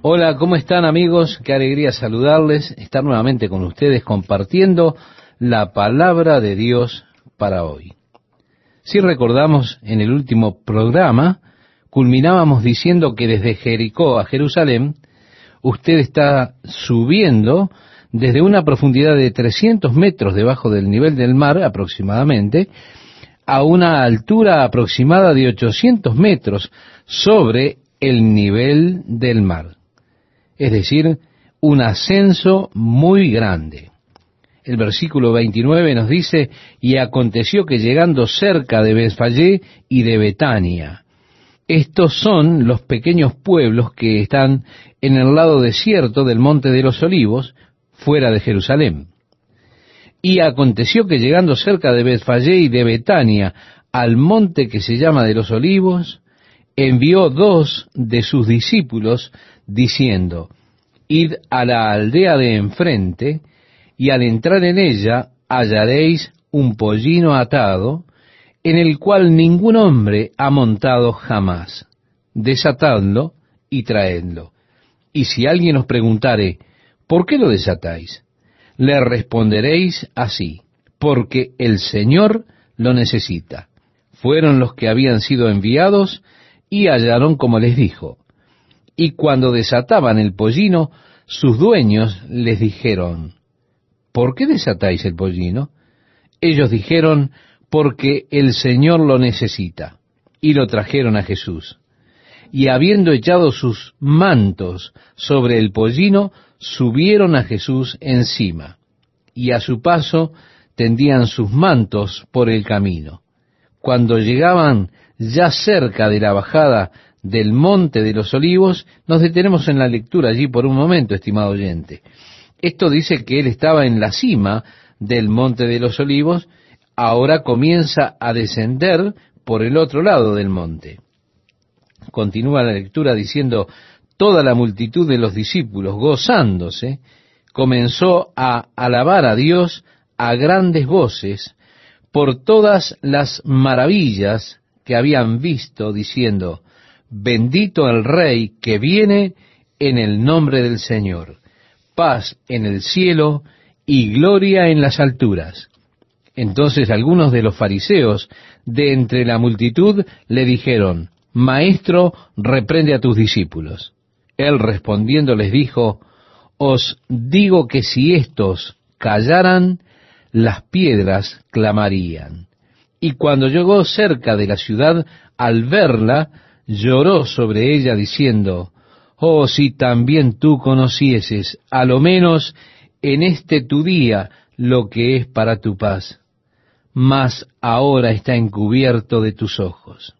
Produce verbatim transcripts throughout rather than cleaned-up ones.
Hola, ¿cómo están amigos? Qué alegría saludarles, estar nuevamente con ustedes compartiendo la palabra de Dios para hoy. Si recordamos, en el último programa culminábamos diciendo que desde Jericó a Jerusalén, usted está subiendo desde una profundidad de trescientos metros debajo del nivel del mar aproximadamente, a una altura aproximada de ochocientos metros sobre el nivel del mar. Es decir, un ascenso muy grande. El versículo veintinueve nos dice, y aconteció que llegando cerca de Betfagé y de Betania. Estos son los pequeños pueblos que están en el lado desierto del Monte de los Olivos, fuera de Jerusalén. Y aconteció que llegando cerca de Betfagé y de Betania, al monte que se llama de los Olivos, envió dos de sus discípulos, diciendo, id a la aldea de enfrente, y al entrar en ella hallaréis un pollino atado, en el cual ningún hombre ha montado jamás. Desatadlo y traedlo. Y si alguien os preguntare, ¿por qué lo desatáis? Le responderéis así, porque el Señor lo necesita. Fueron los que habían sido enviados y hallaron como les dijo. Y cuando desataban el pollino, sus dueños les dijeron, ¿por qué desatáis el pollino? Ellos dijeron, porque el Señor lo necesita. Y lo trajeron a Jesús. Y habiendo echado sus mantos sobre el pollino, subieron a Jesús encima. Y a su paso tendían sus mantos por el camino. Cuando llegaban ya cerca de la bajada del Monte de los Olivos, nos detenemos en la lectura allí por un momento, estimado oyente. Esto dice que él estaba en la cima del Monte de los Olivos, ahora comienza a descender por el otro lado del monte. Continúa la lectura diciendo, toda la multitud de los discípulos, gozándose, comenzó a alabar a Dios a grandes voces por todas las maravillas que habían visto, diciendo, bendito el Rey que viene en el nombre del Señor, paz en el cielo y gloria en las alturas. Entonces algunos de los fariseos de entre la multitud le dijeron, Maestro, reprende a tus discípulos. Él respondiendo les dijo, os digo que si éstos callaran, las piedras clamarían. Y cuando llegó cerca de la ciudad, al verla, lloró sobre ella diciendo, oh, si también tú conocieses, a lo menos en este tu día, lo que es para tu paz, mas ahora está encubierto de tus ojos.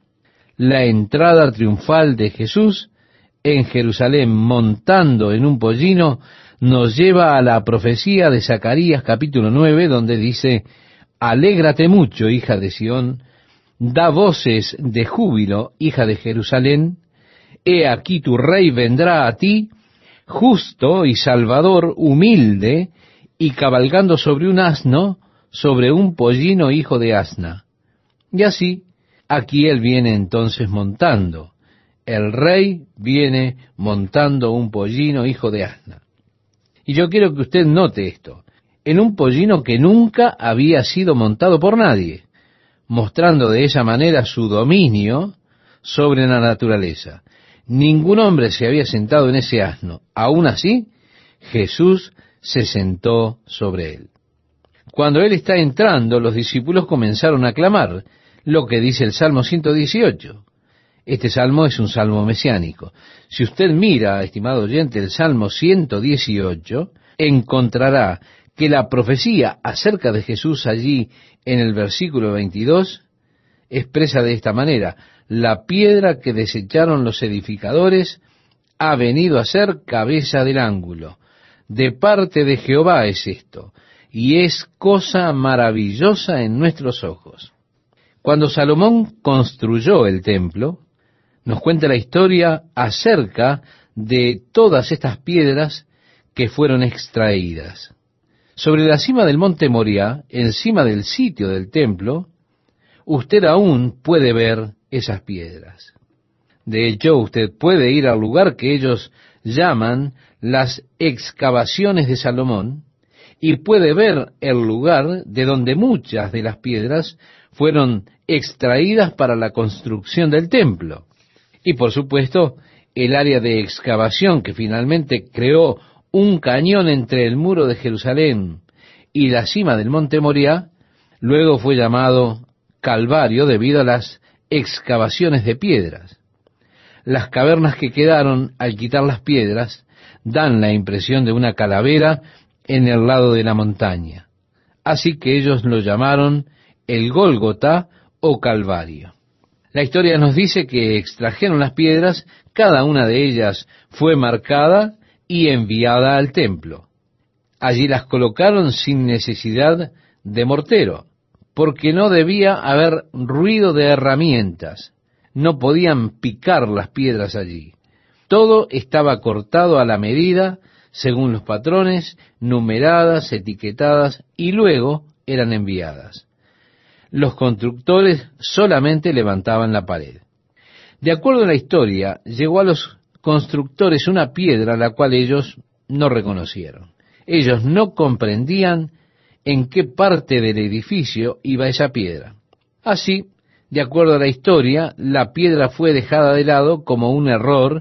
La entrada triunfal de Jesús en Jerusalén montando en un pollino nos lleva a la profecía de Zacarías capítulo nueve, donde dice, alégrate mucho, hija de Sión, da voces de júbilo, hija de Jerusalén, he aquí tu rey vendrá a ti, justo y salvador, humilde, y cabalgando sobre un asno, sobre un pollino hijo de asna. Y así, aquí él viene entonces montando. El rey viene montando un pollino hijo de asna. Y yo quiero que usted note esto, en un pollino que nunca había sido montado por nadie, mostrando de esa manera su dominio sobre la naturaleza. Ningún hombre se había sentado en ese asno. Aún así, Jesús se sentó sobre él. Cuando él está entrando, los discípulos comenzaron a clamar, lo que dice el Salmo ciento dieciocho. Este salmo es un salmo mesiánico. Si usted mira, estimado oyente, el Salmo ciento dieciocho, encontrará que la profecía acerca de Jesús allí en el versículo veintidós expresa de esta manera, la piedra que desecharon los edificadores ha venido a ser cabeza del ángulo. De parte de Jehová es esto, y es cosa maravillosa en nuestros ojos. Cuando Salomón construyó el templo, nos cuenta la historia acerca de todas estas piedras que fueron extraídas. Sobre la cima del monte Moriah, encima del sitio del templo, usted aún puede ver esas piedras. De hecho, usted puede ir al lugar que ellos llaman las excavaciones de Salomón, y puede ver el lugar de donde muchas de las piedras fueron extraídas para la construcción del templo. Y por supuesto, el área de excavación que finalmente creó un cañón entre el muro de Jerusalén y la cima del monte Moriah, luego fue llamado Calvario debido a las excavaciones de piedras. Las cavernas que quedaron al quitar las piedras dan la impresión de una calavera en el lado de la montaña. Así que ellos lo llamaron el Gólgota o Calvario. La historia nos dice que extrajeron las piedras, cada una de ellas fue marcada y enviada al templo. Allí las colocaron sin necesidad de mortero, porque no debía haber ruido de herramientas. No podían picar las piedras allí. Todo estaba cortado a la medida, según los patrones, numeradas, etiquetadas, y luego eran enviadas. Los constructores solamente levantaban la pared. De acuerdo a la historia, llegó a los constructores una piedra la cual ellos no reconocieron. Ellos no comprendían en qué parte del edificio iba esa piedra. Así, de acuerdo a la historia, la piedra fue dejada de lado como un error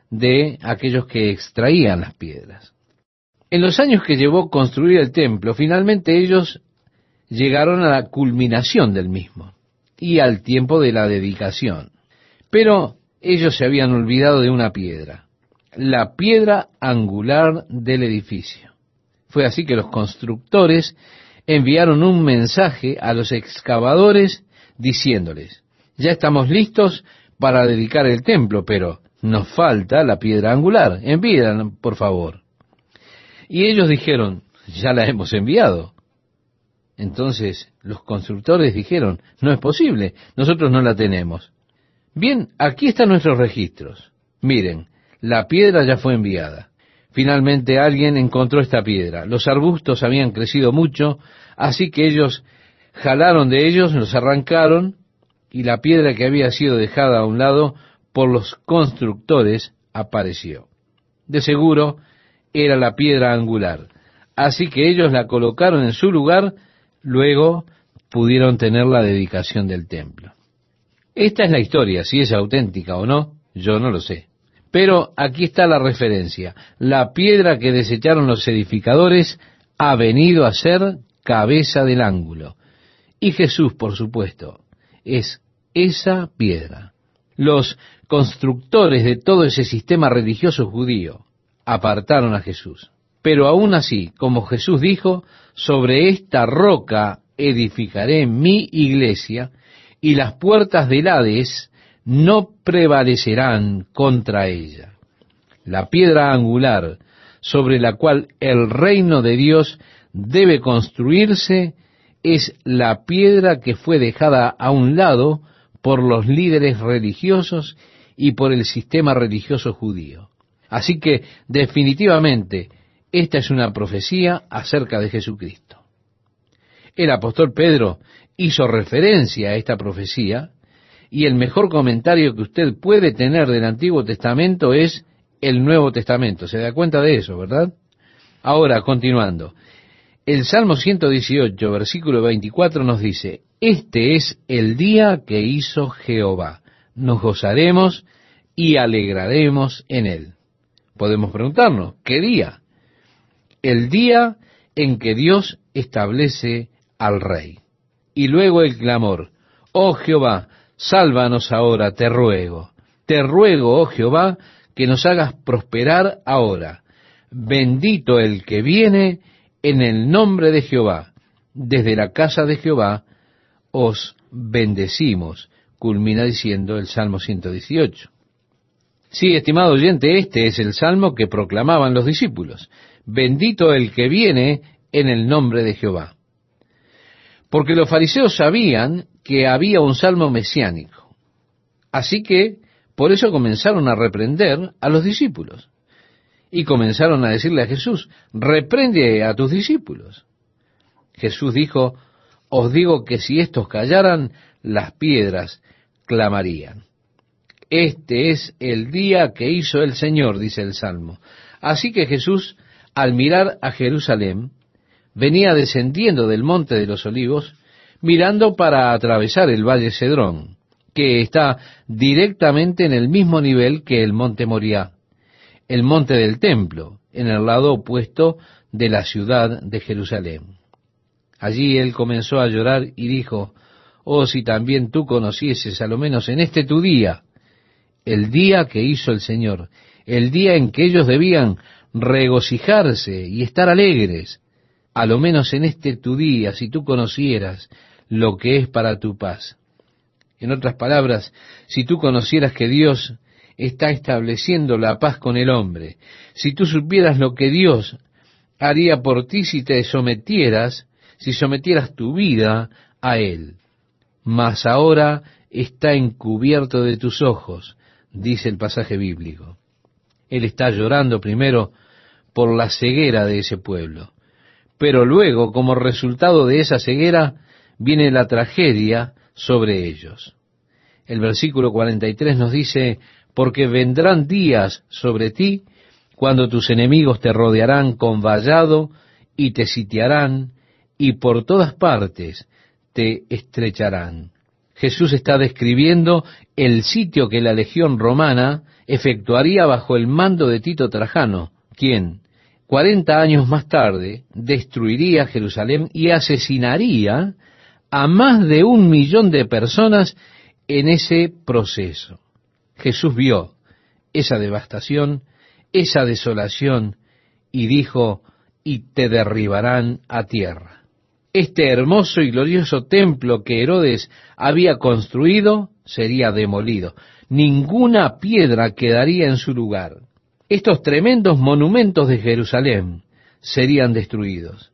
de aquellos que extraían las piedras. En los años que llevó construir el templo, finalmente ellos llegaron a la culminación del mismo y al tiempo de la dedicación. Pero ellos se habían olvidado de una piedra, la piedra angular del edificio. Fue así que los constructores enviaron un mensaje a los excavadores diciéndoles: ya estamos listos para dedicar el templo, pero nos falta la piedra angular, envíenla, por favor. Y ellos dijeron: ya la hemos enviado. Entonces los constructores dijeron: no es posible, nosotros no la tenemos. Bien, aquí están nuestros registros. Miren, la piedra ya fue enviada. Finalmente alguien encontró esta piedra. Los arbustos habían crecido mucho, así que ellos jalaron de ellos, los arrancaron, y la piedra que había sido dejada a un lado por los constructores apareció. De seguro era la piedra angular. Así que ellos la colocaron en su lugar, luego pudieron tener la dedicación del templo. Esta es la historia, si es auténtica o no, yo no lo sé. Pero aquí está la referencia. La piedra que desecharon los edificadores ha venido a ser cabeza del ángulo. Y Jesús, por supuesto, es esa piedra. Los constructores de todo ese sistema religioso judío apartaron a Jesús. Pero aún así, como Jesús dijo, sobre esta roca edificaré mi iglesia, y las puertas del Hades no prevalecerán contra ella. La piedra angular sobre la cual el reino de Dios debe construirse es la piedra que fue dejada a un lado por los líderes religiosos y por el sistema religioso judío. Así que, definitivamente, esta es una profecía acerca de Jesucristo. El apóstol Pedro hizo referencia a esta profecía, y el mejor comentario que usted puede tener del Antiguo Testamento es el Nuevo Testamento. ¿Se da cuenta de eso, verdad? Ahora, continuando. El Salmo ciento dieciocho, versículo veinticuatro nos dice: este es el día que hizo Jehová. Nos gozaremos y alegraremos en él. Podemos preguntarnos, ¿qué día? El día en que Dios establece al rey. Y luego el clamor: oh Jehová, sálvanos ahora, te ruego. Te ruego, oh Jehová, que nos hagas prosperar ahora. Bendito el que viene en el nombre de Jehová. Desde la casa de Jehová os bendecimos. Culmina diciendo el Salmo ciento dieciocho. Sí, estimado oyente, este es el salmo que proclamaban los discípulos. Bendito el que viene en el nombre de Jehová. Porque los fariseos sabían que había un salmo mesiánico. Así que, por eso comenzaron a reprender a los discípulos. Y comenzaron a decirle a Jesús: reprende a tus discípulos. Jesús dijo: os digo que si estos callaran, las piedras clamarían. Este es el día que hizo el Señor, dice el Salmo. Así que Jesús, al mirar a Jerusalén, venía descendiendo del Monte de los Olivos, mirando para atravesar el Valle Cedrón, que está directamente en el mismo nivel que el Monte Moriah, el monte del templo, en el lado opuesto de la ciudad de Jerusalén. Allí él comenzó a llorar y dijo: oh, si también tú conocieses, a lo menos en este tu día, el día que hizo el Señor, el día en que ellos debían regocijarse y estar alegres, a lo menos en este tu día, si tú conocieras lo que es para tu paz. En otras palabras, si tú conocieras que Dios está estableciendo la paz con el hombre, si tú supieras lo que Dios haría por ti si te sometieras, si sometieras tu vida a Él. Mas ahora está encubierto de tus ojos, dice el pasaje bíblico. Él está llorando primero por la ceguera de ese pueblo, pero luego, como resultado de esa ceguera, viene la tragedia sobre ellos. El versículo cuarenta y tres nos dice: porque vendrán días sobre ti cuando tus enemigos te rodearán con vallado y te sitiarán, y por todas partes te estrecharán. Jesús está describiendo el sitio que la legión romana efectuaría bajo el mando de Tito Trajano, quien, cuarenta años más tarde, destruiría Jerusalén y asesinaría a más de un millón de personas en ese proceso. Jesús vio esa devastación, esa desolación, y dijo: y te derribarán a tierra. Este hermoso y glorioso templo que Herodes había construido sería demolido. Ninguna piedra quedaría en su lugar. Estos tremendos monumentos de Jerusalén serían destruidos.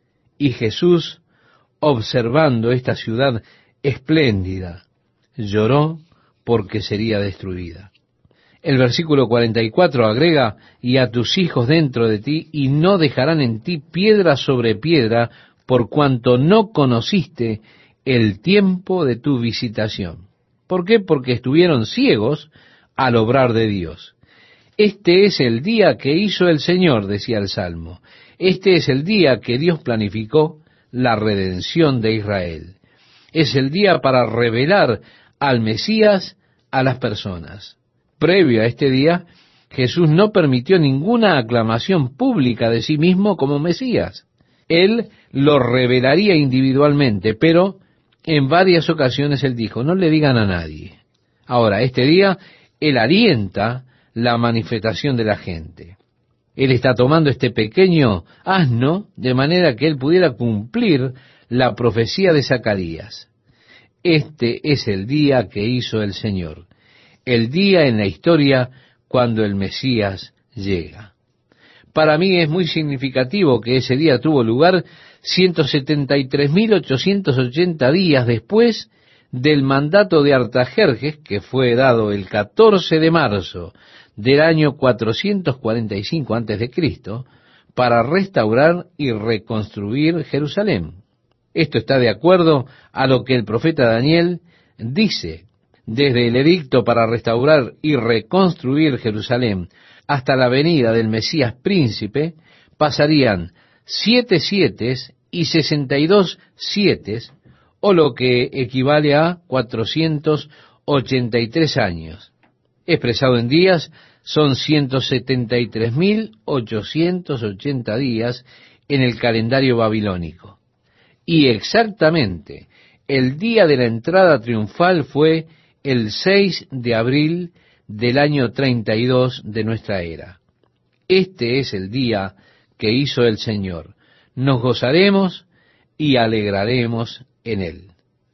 Y Jesús, observando esta ciudad espléndida, lloró porque sería destruida. El versículo cuarenta y cuatro agrega: y a tus hijos dentro de ti, y no dejarán en ti piedra sobre piedra, por cuanto no conociste el tiempo de tu visitación. ¿Por qué? Porque estuvieron ciegos al obrar de Dios. Este es el día que hizo el Señor, decía el Salmo. Este es el día que Dios planificó la redención de Israel. Es el día para revelar al Mesías a las personas. Previo a este día, Jesús no permitió ninguna aclamación pública de sí mismo como Mesías. Él lo revelaría individualmente, pero en varias ocasiones él dijo: no le digan a nadie. Ahora, este día, él alienta la manifestación de la gente. Él está tomando este pequeño asno de manera que él pudiera cumplir la profecía de Zacarías. Este es el día que hizo el Señor, el día en la historia cuando el Mesías llega. Para mí es muy significativo que ese día tuvo lugar ciento setenta y tres mil ochocientos ochenta días después del mandato de Artajerjes, que fue dado el catorce de marzo del año cuatrocientos cuarenta y cinco antes de Cristo, para restaurar y reconstruir Jerusalén. Esto está de acuerdo a lo que el profeta Daniel dice. Desde el edicto para restaurar y reconstruir Jerusalén hasta la venida del Mesías príncipe, pasarían siete sietes y sesenta y dos sietes, o lo que equivale a cuatrocientos ochenta y tres años. Expresado en días, son ciento setenta y tres mil ochocientos ochenta días en el calendario babilónico. Y exactamente, el día de la entrada triunfal fue el seis de abril del año treinta y dos de nuestra era. Este es el día que hizo el Señor. Nos gozaremos y alegraremos en él.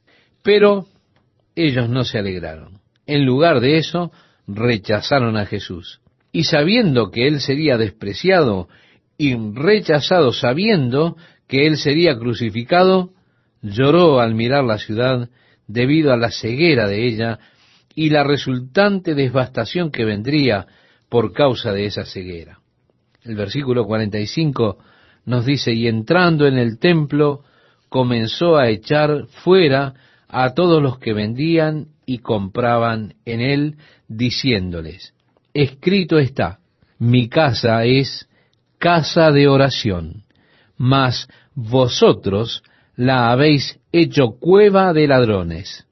Pero ellos no se alegraron. En lugar de eso, rechazaron a Jesús. Y sabiendo que él sería despreciado y rechazado, sabiendo que él sería crucificado, lloró al mirar la ciudad debido a la ceguera de ella y la resultante devastación que vendría por causa de esa ceguera. El versículo cuarenta y cinco nos dice: y entrando en el templo, comenzó a echar fuera a todos los que vendían y compraban en él, diciéndoles: escrito está, mi casa es casa de oración, mas vosotros la habéis hecho cueva de ladrones.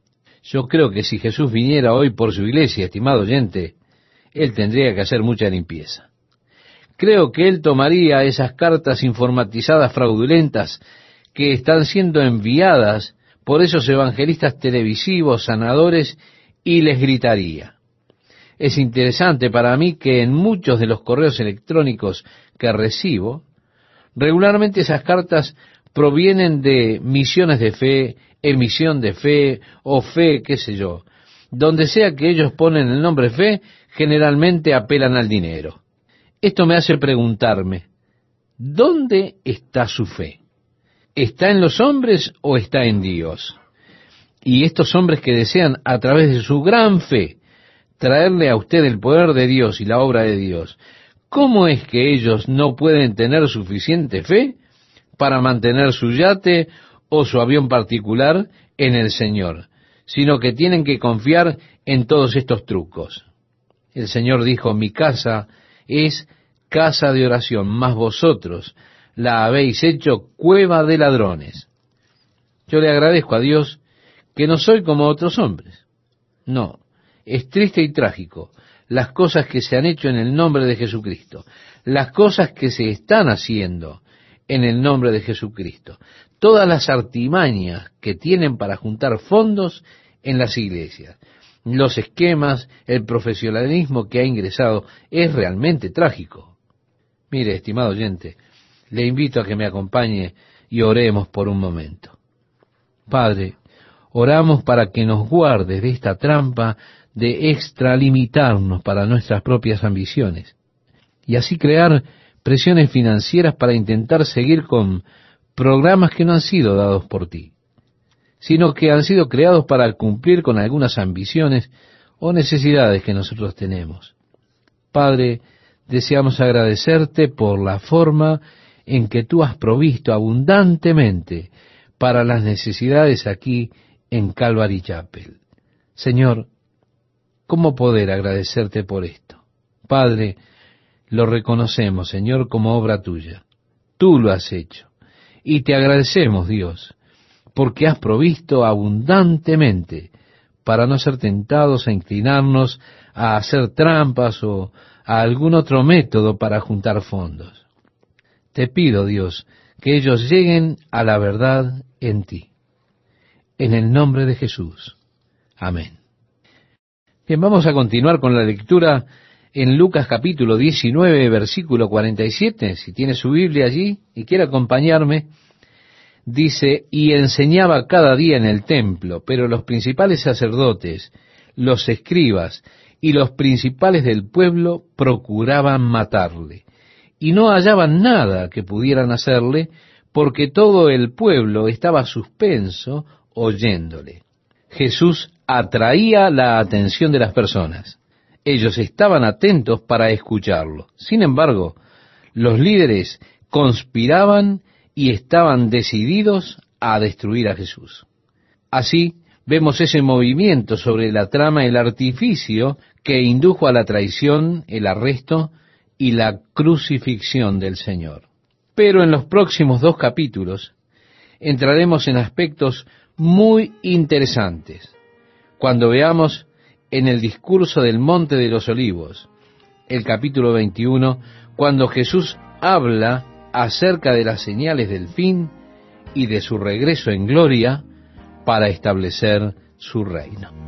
Yo creo que si Jesús viniera hoy por su iglesia, estimado oyente, él tendría que hacer mucha limpieza. Creo que él tomaría esas cartas informatizadas fraudulentas que están siendo enviadas por esos evangelistas televisivos, sanadores, y les gritaría. Es interesante para mí que en muchos de los correos electrónicos que recibo, regularmente esas cartas provienen de misiones de fe, emisión de fe o fe, qué sé yo. Donde sea que ellos ponen el nombre fe, generalmente apelan al dinero. Esto me hace preguntarme, ¿dónde está su fe? ¿Está en los hombres o está en Dios? Y estos hombres que desean, a través de su gran fe, traerle a usted el poder de Dios y la obra de Dios, ¿cómo es que ellos no pueden tener suficiente fe para mantener su yate o su avión particular en el Señor, sino que tienen que confiar en todos estos trucos? El Señor dijo, mi casa es casa de oración, mas vosotros la habéis hecho cueva de ladrones. Yo le agradezco a Dios que no soy como otros hombres. No, es triste y trágico las cosas que se han hecho en el nombre de Jesucristo, las cosas que se están haciendo en el nombre de Jesucristo, todas las artimañas que tienen para juntar fondos en las iglesias, los esquemas, el profesionalismo que ha ingresado, es realmente trágico. Mire, estimado oyente, le invito a que me acompañe y oremos por un momento. Padre, oramos para que nos guardes de esta trampa de extralimitarnos para nuestras propias ambiciones y así crear presiones financieras para intentar seguir con programas que no han sido dados por ti, sino que han sido creados para cumplir con algunas ambiciones o necesidades que nosotros tenemos. Padre, deseamos agradecerte por la forma en que tú has provisto abundantemente para las necesidades aquí en Calvary Chapel. Señor, ¿cómo poder agradecerte por esto? Padre, lo reconocemos, Señor, como obra tuya. Tú lo has hecho. Y te agradecemos, Dios, porque has provisto abundantemente para no ser tentados a inclinarnos a hacer trampas o a algún otro método para juntar fondos. Te pido, Dios, que ellos lleguen a la verdad en ti. En el nombre de Jesús. Amén. Bien, vamos a continuar con la lectura en Lucas capítulo diecinueve, versículo cuarenta y siete. Si tiene su Biblia allí y quiere acompañarme, dice, y enseñaba cada día en el templo, pero los principales sacerdotes, los escribas y los principales del pueblo procuraban matarle, y no hallaban nada que pudieran hacerle, porque todo el pueblo estaba suspenso oyéndole. Jesús atraía la atención de las personas. Ellos estaban atentos para escucharlo. Sin embargo, los líderes conspiraban y estaban decididos a destruir a Jesús. Así vemos ese movimiento sobre la trama, el artificio que indujo a la traición, el arresto y la crucifixión del Señor. Pero en los próximos dos capítulos entraremos en aspectos muy interesantes, cuando veamos en el discurso del Monte de los Olivos, el capítulo veintiuno, cuando Jesús habla acerca de las señales del fin y de su regreso en gloria para establecer su reino.